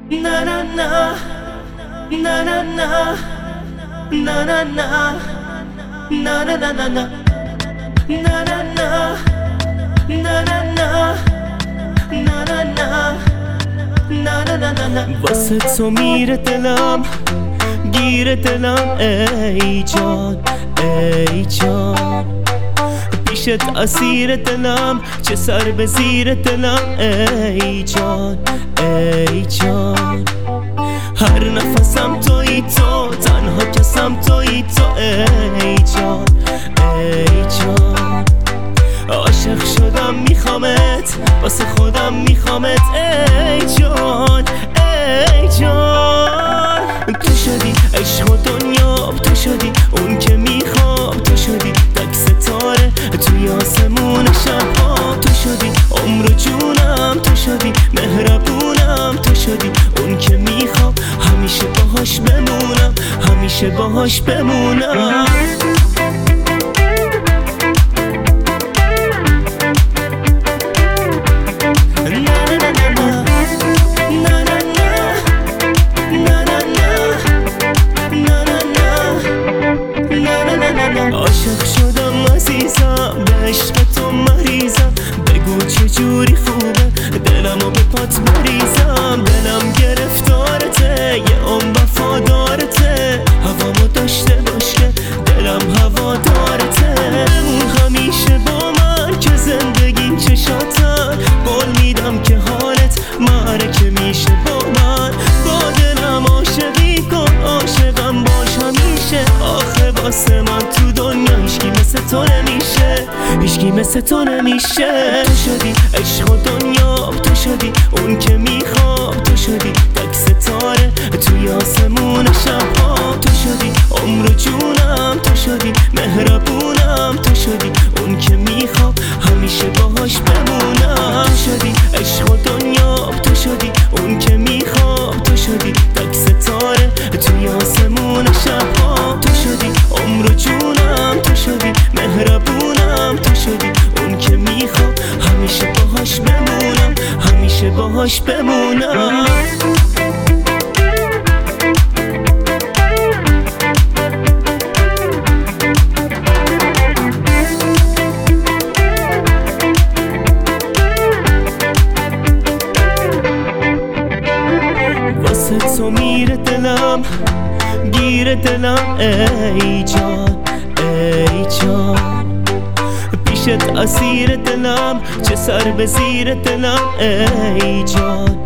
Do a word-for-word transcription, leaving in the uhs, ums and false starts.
Na na na, na na na, na na na, na na na na na, na na na, na na na, na na na, na na na na na. واسه تو میره دلم، گیره دلم ای جان ای جان، پیشت اسیر دلم، چه سر به زیر دلم ای جان ای جان. هر نفسم تویی تو، تنها کسم تویی تو ای جان ای جان. عاشق شدم میخوامت، واسه خودم میخوامت ای جان ای جان. تو شدی عشق و دنیا، تو شدی اون که میخوام، تو شدی تک ستاره توی آسمون شبها، تو شدی عمر و جونم، تو شدی مهربونم، تو شدی اون که میخوام همیشه باهاش بمونم، همیشه باهاش بمونم. عاشق شدم عزیزم، به عشق تو مریضم، بگو چجوری خوبه دلمو به پات بریزم. دلم گرفتارته، یه عمر وفادارته، هوامو داشته باش که دلم هوادارته. بمون همیشه با من که زندگیم چشاتن، قول میدم که حالت معرکه میشه با من. با دلم عاشقی کن، عاشقم باش همیشه. آخه واسه من تو دنیا هیچکی مثل تو نمیشه، هیچکی مثل تو نمیشه. تو شدی عشق و دنیا، تو شدی اون که میخوام، تو شدی تک ستاره توی آسمون شبها، تو شدی عمر و جونم، تو شدی مهربونم، تو شدی اون که میخوام همیشه باهاش بمونم. تو شدی عشق و دنیا، تو شدی اون که میخوام، تو شدی تک ستاره توی آسمون شبها، تو شدی عمر و جونم، تو شدی مهربونم، تو شدی اون که میخوام همیشه باهاش بمونم، همیشه باهاش بمونم. واسه تو میره دلم، گیره دلم ای جان ای جان. پیشت اسیر دلم، چه سر به زیر دلم ای جان